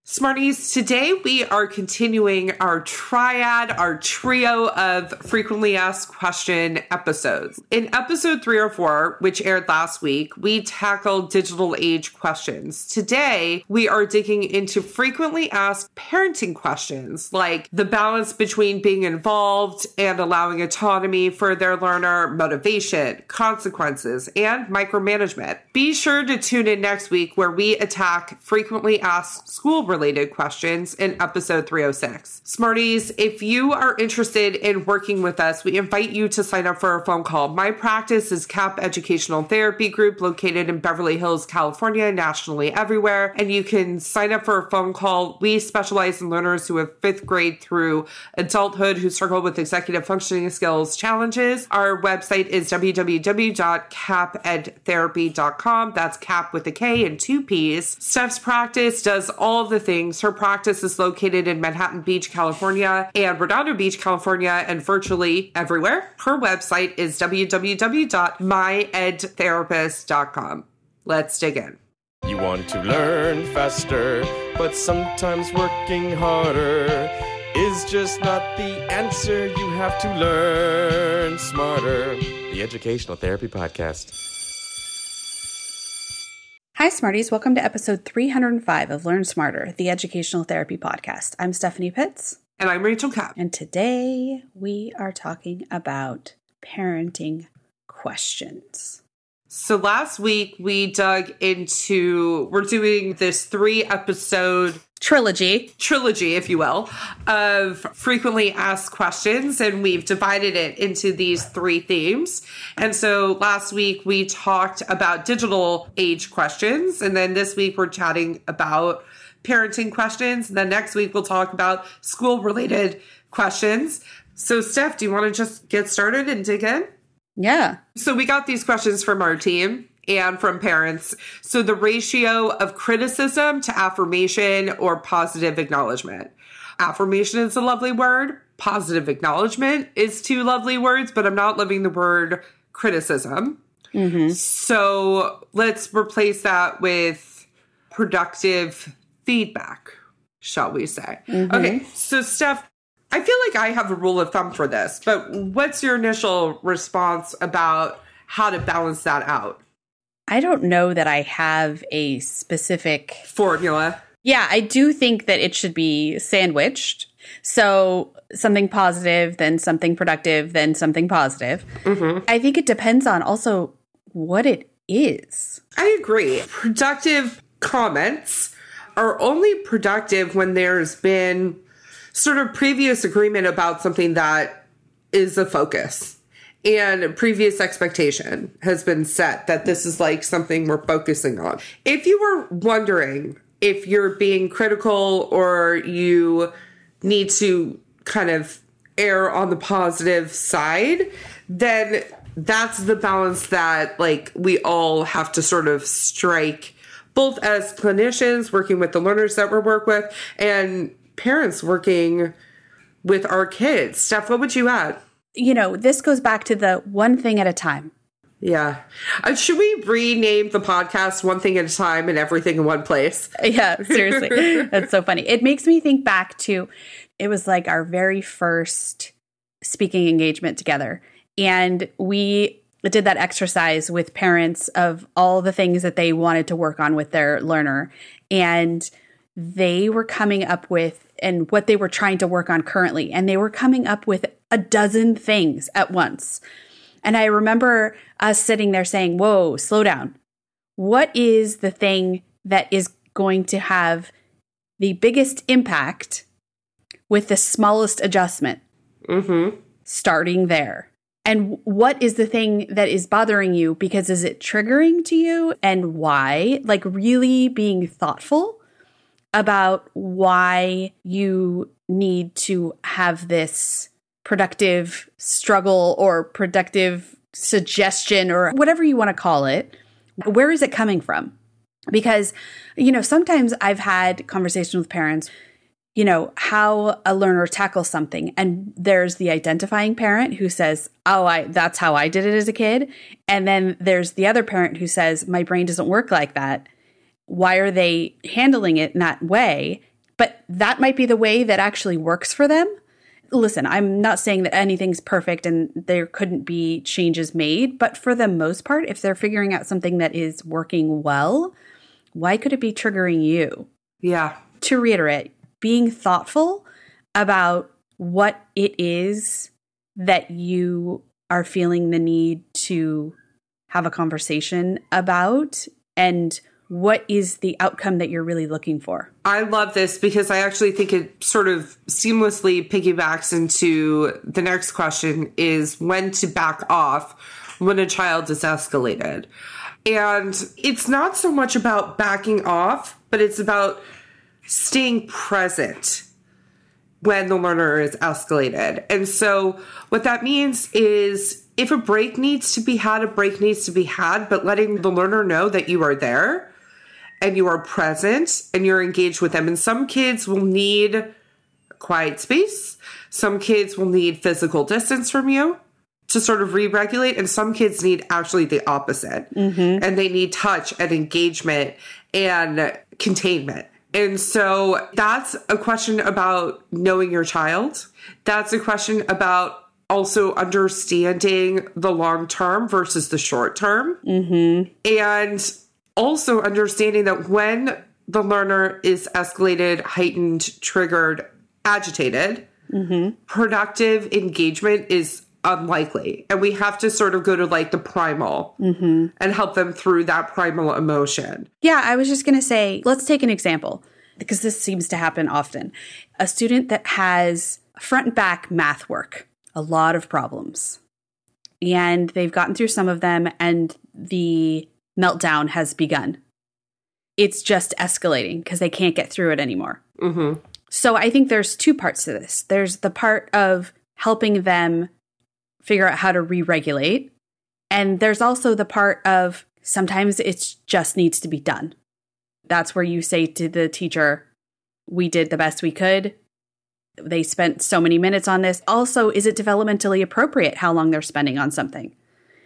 Smarties, today we are continuing our trio of frequently asked question episodes. In episode 3 or 4, which aired last week, we tackled digital age questions. Today, we are digging into frequently asked parenting questions, like the balance between being involved and allowing autonomy for their learner, motivation, consequences, and micromanagement. Be sure to tune in next week where we attack frequently asked school-related questions in episode 306. Smarties, if you are interested in working with us, we invite you to sign up for a phone call. My practice is CAP Educational Therapy Group, located in Beverly Hills, California, nationally everywhere, and you can sign up for a phone call. We specialize in learners who have 5th grade through adulthood who struggle with executive functioning skills challenges. Our website is www.capedtherapy.com. That's CAP with a K and 2 P's. Steph's practice does all of the things. Her practice is located in Manhattan Beach, California, and Redondo Beach, California, and virtually everywhere. Her website is www.myedtherapist.com. Let's dig in. You want to learn faster, but sometimes working harder is just not the answer. You have to learn smarter. The Educational Therapy Podcast. Hi, Smarties. Welcome to episode 305 of Learn Smarter, the Educational Therapy Podcast. I'm Stephanie Pitts. And I'm Rachel Kapp. And today we are talking about parenting questions. So last week we dug into, we're doing this 3-episode trilogy, if you will, of frequently asked questions, and we've divided it into these 3 themes. And so last week we talked about digital age questions, and then this week we're chatting about parenting questions, and then next week we'll talk about school-related questions. So Steph, do you want to just get started and dig in? Yeah. So we got these questions from our team and from parents. So the ratio of criticism to affirmation or positive acknowledgement. Affirmation is a lovely word. Positive acknowledgement is 2 lovely words, but I'm not loving the word criticism. Mm-hmm. So let's replace that with productive feedback, shall we say. Mm-hmm. Okay, so Steph, I feel like I have a rule of thumb for this, but what's your initial response about how to balance that out? I don't know that I have a specific formula. Yeah, I do think that it should be sandwiched. So something positive, then something productive, then something positive. Mm-hmm. I think it depends on also what it is. I agree. Productive comments are only productive when there's been sort of previous agreement about something that is a focus, and previous expectation has been set that this is like something we're focusing on. If you were wondering if you're being critical or you need to kind of err on the positive side, then that's the balance that like we all have to sort of strike, both as clinicians working with the learners that we work with and parents working with our kids. Steph, what would you add? You know, this goes back to the one thing at a time. Yeah. Should we rename the podcast One Thing at a Time and Everything in One Place? Yeah, seriously. That's so funny. It makes me think back to, it was like our very first speaking engagement together. And we did that exercise with parents of all the things that they wanted to work on with their learner. And they were coming up with, and what they were trying to work on currently. And they were coming up with a dozen things at once. And I remember us sitting there saying, whoa, slow down. What is the thing that is going to have the biggest impact with the smallest adjustment? Mm-hmm. Starting there. And what is the thing that is bothering you? Because is it triggering to you, and why? Like really being thoughtful about why you need to have this productive struggle or productive suggestion or whatever you want to call it. Where is it coming from? Because, you know, sometimes I've had conversations with parents, you know, how a learner tackles something. And there's the identifying parent who says, oh, that's how I did it as a kid. And then there's the other parent who says, my brain doesn't work like that. Why are they handling it in that way? that might be the way that actually works for them. Listen, I'm not saying that anything's perfect and there couldn't be changes made, but for the most part, if they're figuring out something that is working well, why could it be triggering you? Yeah. To reiterate, being thoughtful about what it is that you are feeling the need to have a conversation about and what is the outcome that you're really looking for. I love this because I actually think it sort of seamlessly piggybacks into the next question is when to back off when a child is escalated. And it's not so much about backing off, but it's about staying present when the learner is escalated. And so what that means is if a break needs to be had, a break needs to be had, but letting the learner know that you are there and you are present and you're engaged with them. And some kids will need a quiet space. Some kids will need physical distance from you to sort of re-regulate. And some kids need actually the opposite. And they need touch and engagement and containment. And so that's a question about knowing your child. That's a question about also understanding the long term versus the short term. And also understanding that when the learner is escalated, heightened, triggered, agitated, productive engagement is unlikely. And we have to sort of go to like the primal and help them through that primal emotion. Yeah, I was just going to say, let's take an example because this seems to happen often. A student that has front and back math work, a lot of problems, and they've gotten through some of them and the meltdown has begun. It's just escalating because they can't get through it anymore. So I think there's two parts to this. There's the part of helping them figure out how to re-regulate. And there's also the part of sometimes it just needs to be done. That's where you say to the teacher, we did the best we could. They spent so many minutes on this. Also, is it developmentally appropriate how long they're spending on something?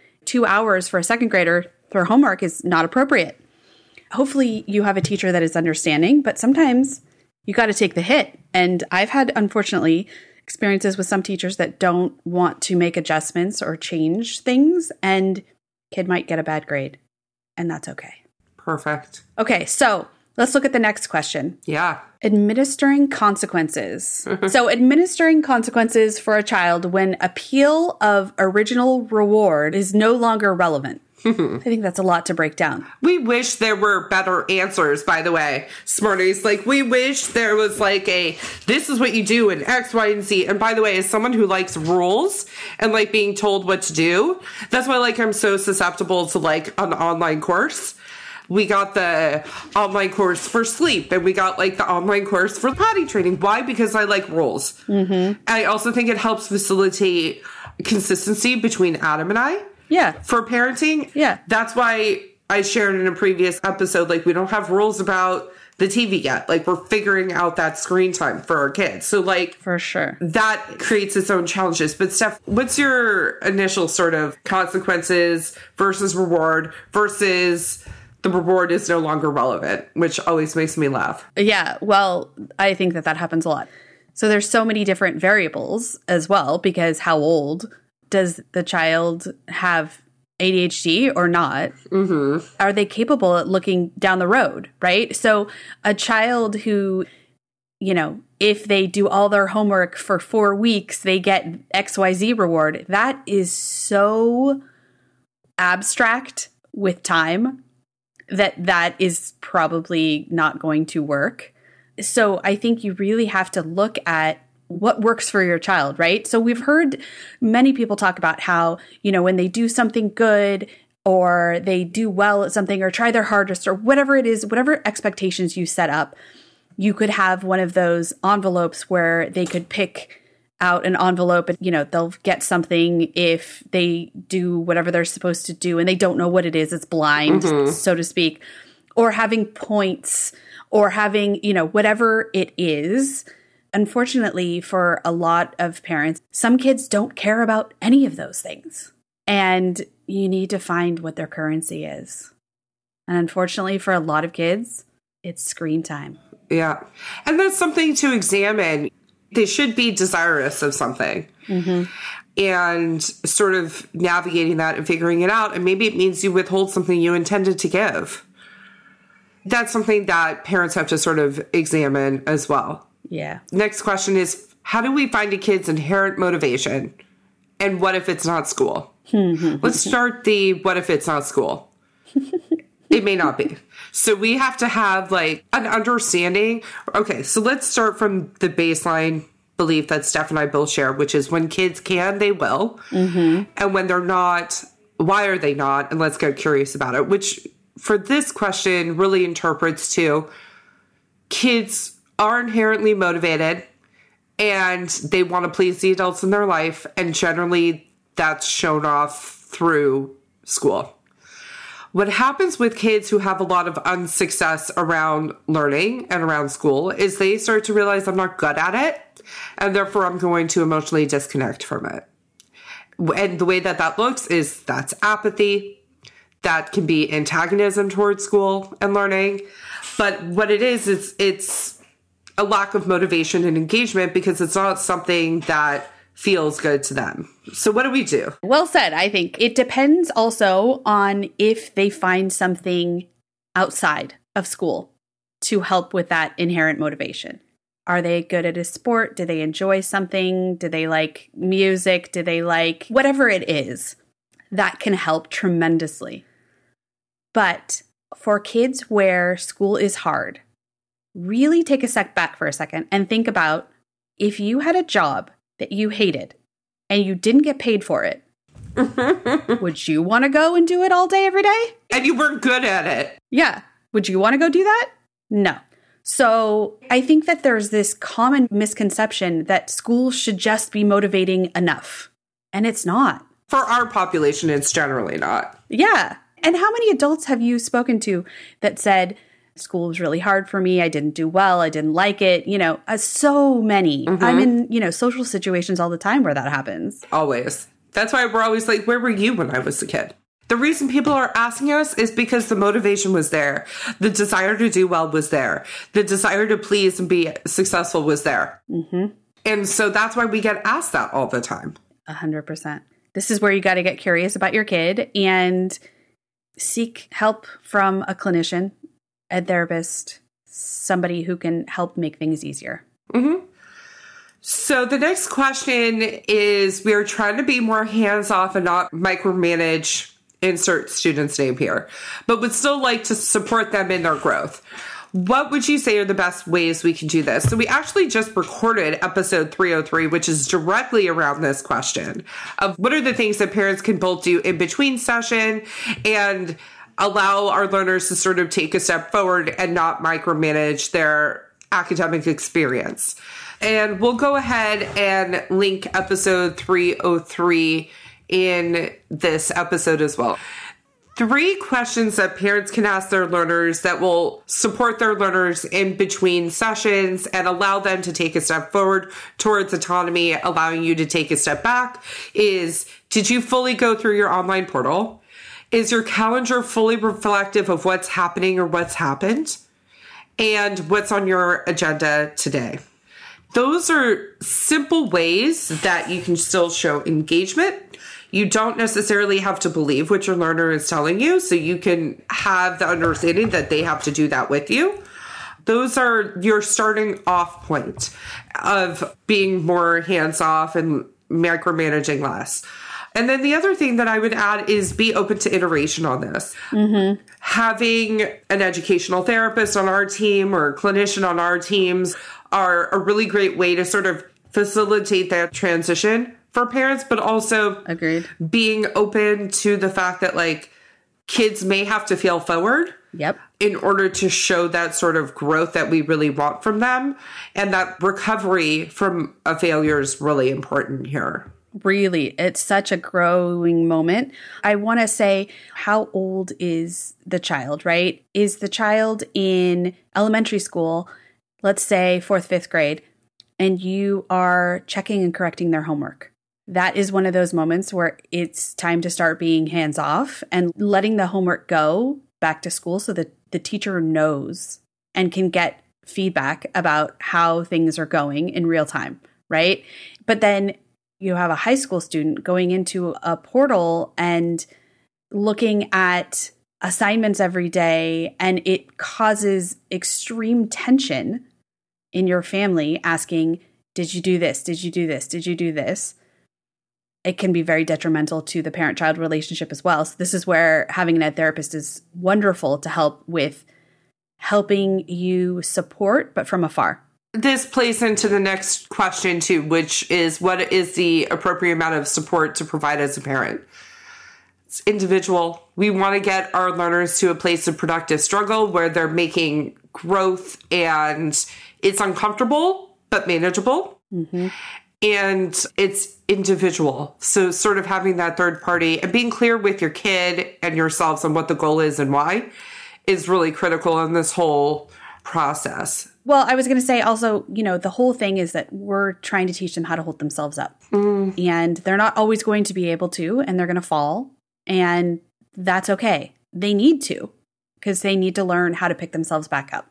2 hours for a second grader for homework is not appropriate. Hopefully you have a teacher that is understanding, but sometimes you got to take the hit. And I've had, unfortunately, experiences with some teachers that don't want to make adjustments or change things, and kid might get a bad grade, and that's okay. Perfect. Okay, so let's look at the next question. Yeah. Administering consequences. So administering consequences for a child when appeal of original reward is no longer relevant. I think that's a lot to break down. We wish there were better answers, by the way, Smarties. Like, we wish there was like this is what you do in X, Y, and Z. And by the way, as someone who likes rules and like being told what to do, that's why like I'm so susceptible to like an online course. We got the online course for sleep and we got like the online course for potty training. Why? Because I like rules. I also think it helps facilitate consistency between Adam and I. Yeah. For parenting. Yeah. That's why I shared in a previous episode, like, we don't have rules about the TV yet. Like, we're figuring out that screen time for our kids. So, like, For sure. that creates its own challenges. But, Steph, what's your initial sort of consequences versus reward versus the reward is no longer relevant, which always makes me laugh. Yeah. Well, I think that happens a lot. So there's so many different variables as well, because how old does the child have ADHD or not? Are they capable at looking down the road, right? So a child who, you know, if they do all their homework for 4 weeks, they get XYZ reward. That is so abstract with time that is probably not going to work. So I think you really have to look at what works for your child, right? So we've heard many people talk about how, you know, when they do something good or they do well at something or try their hardest or whatever it is, whatever expectations you set up, you could have one of those envelopes where they could pick out an envelope and, you know, they'll get something if they do whatever they're supposed to do and they don't know what it is. It's blind, so to speak, or having points or having, you know, whatever it is. Unfortunately, for a lot of parents, some kids don't care about any of those things. And you need to find what their currency is. And unfortunately, for a lot of kids, it's screen time. Yeah. And that's something to examine. They should be desirous of something. And sort of navigating that and figuring it out. And maybe it means you withhold something you intended to give. That's something that parents have to sort of examine as well. Yeah. Next question is, how do we find a kid's inherent motivation? And what if it's not school? Let's start the what if it's not school? It may not be. So we have to have like an understanding. Okay, so let's start from the baseline belief that Steph and I both share, which is when kids can, they will. And when they're not, why are they not? And let's get curious about it, which for this question really interprets to kids are inherently motivated and they want to please the adults in their life. And generally that's shown off through school. What happens with kids who have a lot of unsuccess around learning and around school is they start to realize I'm not good at it, and therefore I'm going to emotionally disconnect from it. And the way that that looks is that's apathy. That can be antagonism towards school and learning. But what it is it's a lack of motivation and engagement because it's not something that feels good to them. So what do we do? Well said. I think it depends also on if they find something outside of school to help with that inherent motivation. Are they good at a sport? Do they enjoy something? Do they like music? Do they like whatever it is? That can help tremendously. But for kids where school is hard, really take a step back for a second and think about if you had a job that you hated and you didn't get paid for it, would you want to go and do it all day, every day? And you weren't good at it. Yeah. Would you want to go do that? No. So I think that there's this common misconception that school should just be motivating enough. And it's not. For our population, it's generally not. Yeah. And how many adults have you spoken to that said, school was really hard for me, I didn't do well, I didn't like it, so many. I'm in, social situations all the time where that happens. Always. That's why we're always like, where were you when I was a kid? The reason people are asking us is because the motivation was there. The desire to do well was there. The desire to please and be successful was there. And so that's why we get asked that all the time. 100%. This is where you got to get curious about your kid and seek help from a clinician, a therapist, somebody who can help make things easier. So the next question is, we are trying to be more hands-off and not micromanage, insert student's name here, but would still like to support them in their growth. What would you say are the best ways we can do this? So we actually just recorded episode 303, which is directly around this question of what are the things that parents can both do in between session and allow our learners to sort of take a step forward and not micromanage their academic experience. And we'll go ahead and link episode 303 in this episode as well. 3 questions that parents can ask their learners that will support their learners in between sessions and allow them to take a step forward towards autonomy, allowing you to take a step back is, did you fully go through your online portal? Is your calendar fully reflective of what's happening or what's happened? And what's on your agenda today? Those are simple ways that you can still show engagement. You don't necessarily have to believe what your learner is telling you, so you can have the understanding that they have to do that with you. Those are your starting off point of being more hands-off and micromanaging less. And then the other thing that I would add is be open to iteration on this. Having an educational therapist on our team or a clinician on our teams are a really great way to sort of facilitate that transition for parents, but also Agreed. Being open to the fact that like kids may have to fail forward in order to show that sort of growth that we really want from them. And that recovery from a failure is really important here. Really, it's such a growing moment. I want to say, how old is the child, right? Is the child in elementary school, let's say 4th, 5th grade, and you are checking and correcting their homework? That is one of those moments where it's time to start being hands off and letting the homework go back to school so that the teacher knows and can get feedback about how things are going in real time, right? But then you have a high school student going into a portal and looking at assignments every day, and it causes extreme tension in your family asking, did you do this? Did you do this? Did you do this? It can be very detrimental to the parent-child relationship as well. So this is where having an ed therapist is wonderful to help with helping you support, but from afar. This plays into the next question too, which is what is the appropriate amount of support to provide as a parent? It's individual. We want to get our learners to a place of productive struggle where they're making growth and it's uncomfortable, but manageable. Mm-hmm. And it's individual. So sort of having that third party and being clear with your kid and yourselves on what the goal is and why is really critical in this whole process. Well, I was going to say also, the whole thing is that we're trying to teach them how to hold themselves up. And they're not always going to be able to, and they're going to fall. And that's okay. They need to, because they need to learn how to pick themselves back up.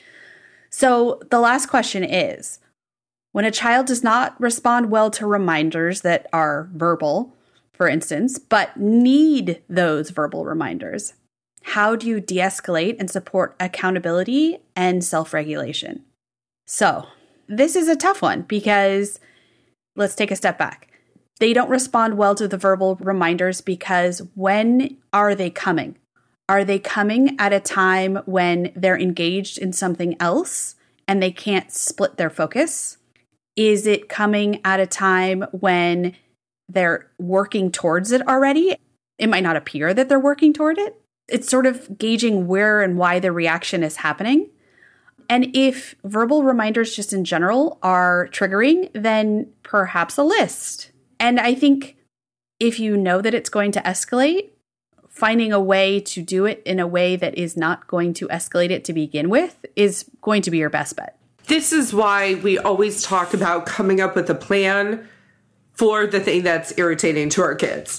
So the last question is, when a child does not respond well to reminders that are verbal, for instance, but need those verbal reminders, how do you de-escalate and support accountability and self-regulation? So this is a tough one because let's take a step back. They don't respond well to the verbal reminders because when are they coming? Are they coming at a time when they're engaged in something else and they can't split their focus? Is it coming at a time when they're working towards it already? It might not appear that they're working toward it. It's sort of gauging where and why the reaction is happening. And if verbal reminders just in general are triggering, then perhaps a list. And I think if you know that it's going to escalate, finding a way to do it in a way that is not going to escalate it to begin with is going to be your best bet. This is why we always talk about coming up with a plan for the thing that's irritating to our kids.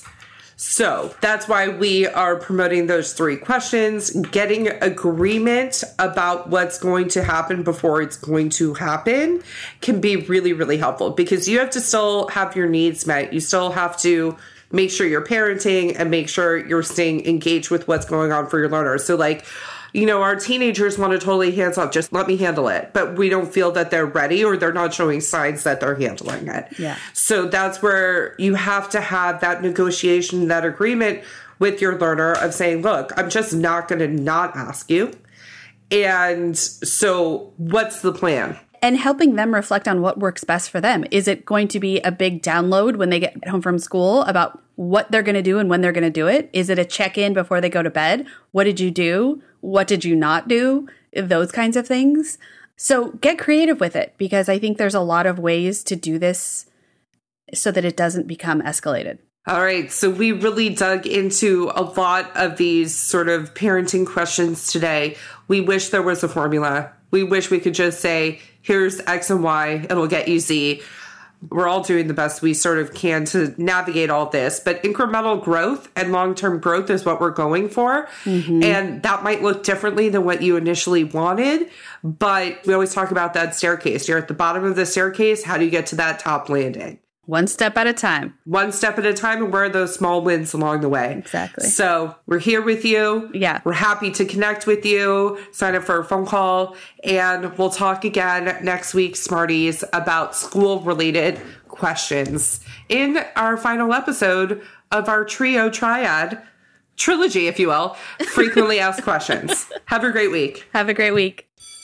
So that's why we are promoting those 3 questions. Getting agreement about what's going to happen before it's going to happen can be really, really helpful because you have to still have your needs met. You still have to make sure you're parenting and make sure you're staying engaged with what's going on for your learners. So our teenagers want to totally hands off, just let me handle it. But we don't feel that they're ready or they're not showing signs that they're handling it. Yeah. So that's where you have to have that negotiation, that agreement with your learner of saying, look, I'm just not going to not ask you. And so what's the plan? And helping them reflect on what works best for them. Is it going to be a big download when they get home from school about what they're going to do and when they're going to do it? Is it a check-in before they go to bed? What did you do? What did you not do? Those kinds of things. So get creative with it because I think there's a lot of ways to do this so that it doesn't become escalated. All right. So we really dug into a lot of these sort of parenting questions today. We wish there was a formula. We wish we could just say, here's X and Y, it'll get you Z. We're all doing the best we sort of can to navigate all this, but incremental growth and long-term growth is what we're going for. Mm-hmm. And that might look differently than what you initially wanted, but we always talk about that staircase. You're at the bottom of the staircase. How do you get to that top landing? One step at a time. One step at a time, and where are those small wins along the way? Exactly. So we're here with you. Yeah. We're happy to connect with you. Sign up for a phone call, and we'll talk again next week, Smarties, about school-related questions in our final episode of our trio triad, trilogy, if you will, frequently asked questions. Have a great week. Have a great week.